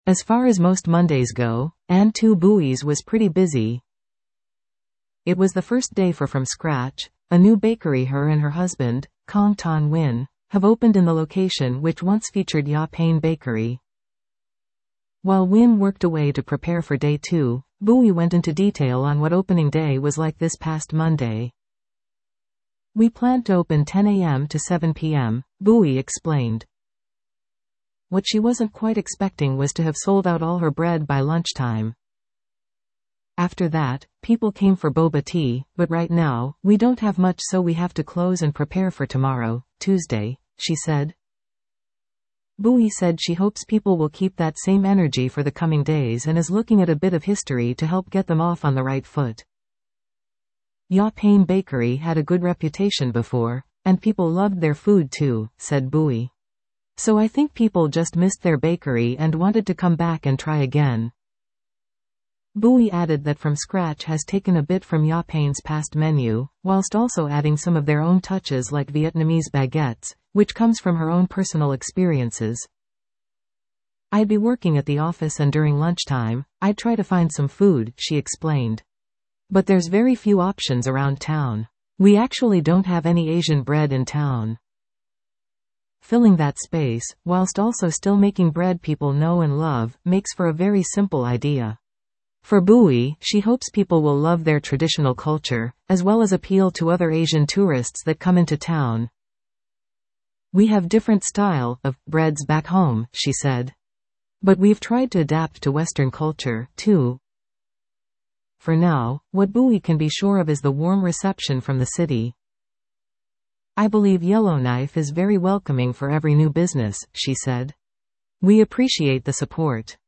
As far as most Mondays go, and two buoys was pretty busy. It was the first day for From Scratch, a new bakery her and her husband, Kong Tan Win, have opened in the location which once featured Ya Pain Bakery. While Win worked away to prepare for day 2, Bui went into detail on what opening day was like this past Monday. We planned to open 10 a.m. to 7 p.m., Bui explained. What she wasn't quite expecting was to have sold out all her bread by lunchtime. After that, people came for boba tea, but right now, we don't have much, so we have to close and prepare for tomorrow, Tuesday, she said. Bui said she hopes people will keep that same energy for the coming days and is looking at a bit of history to help get them off on the right foot. Ya Pain Bakery had a good reputation before, and people loved their food too, said Bui. So I think people just missed their bakery and wanted to come back and try again. Bui added that From Scratch has taken a bit from Ya Pain's past menu, whilst also adding some of their own touches like Vietnamese baguettes, which comes from her own personal experiences. I'd be working at the office and during lunchtime, I'd try to find some food, she explained. But there's very few options around town. We actually don't have any Asian bread in town. Filling that space, whilst also still making bread people know and love, makes for a very simple idea. For Bui, she hopes people will love their traditional culture, as well as appeal to other Asian tourists that come into town. We have different style of breads back home, she said. But we've tried to adapt to Western culture, too. For now, what Bui can be sure of is the warm reception from the city. I believe Yellowknife is very welcoming for every new business, she said. We appreciate the support.